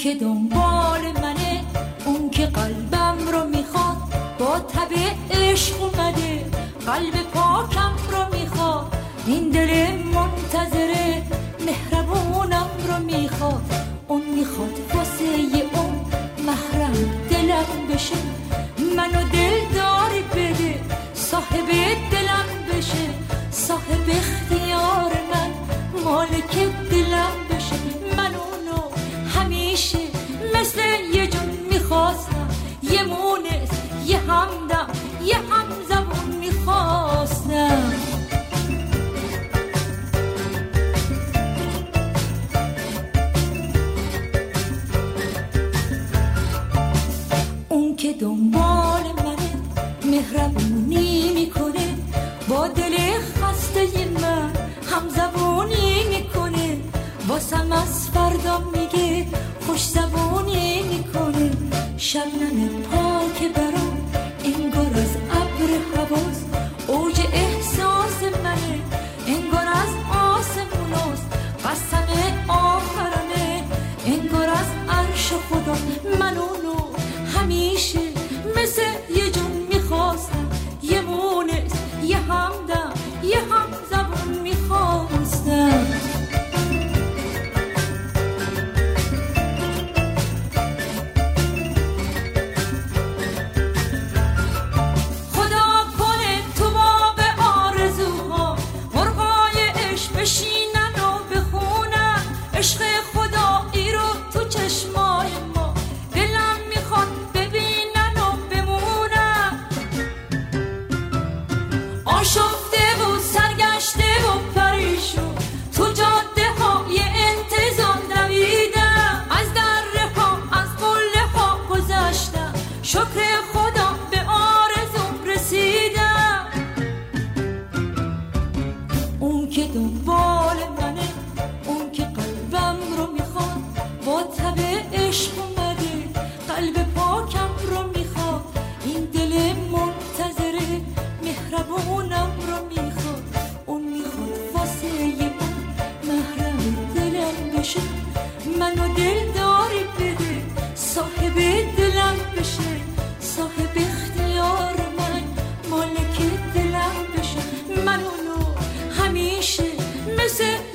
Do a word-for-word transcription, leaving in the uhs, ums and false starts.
که دنبال منه، اون که قلبم رو میخواد، با تب عشق اومده قلب پاکم رو میخواد، این دل منتظره مهربونم رو میخواد، اون میخواد واسه اون محرم دلم بشه، منو دلداری بده صاحب دلم بشه، صاحب اختیار من مالک دلم بشه، من اونو همیشه مثل یه جون میخواستم، یه مونس یه همدم یه همزبون میخواستم. اون که دنبال منه مهربونی میکنه، با دل خسته من همزبونی میکنه، واسم از فردا میگه خوش زبونی میکنه، شبنم پاک برام انگار از ابر حواس، اوج احساس منه انگار از آسموناست، قسم آخرمه انگار از عرش خدا، من اونو همیشه مثل یه جون میخواستم، یه مونس یه همدم یه هم زبون میخواستم. منو دلداری بده صاحب دلم بشه، صاحب اختیار من مالک دلم بشه، من اونو همیشه مثل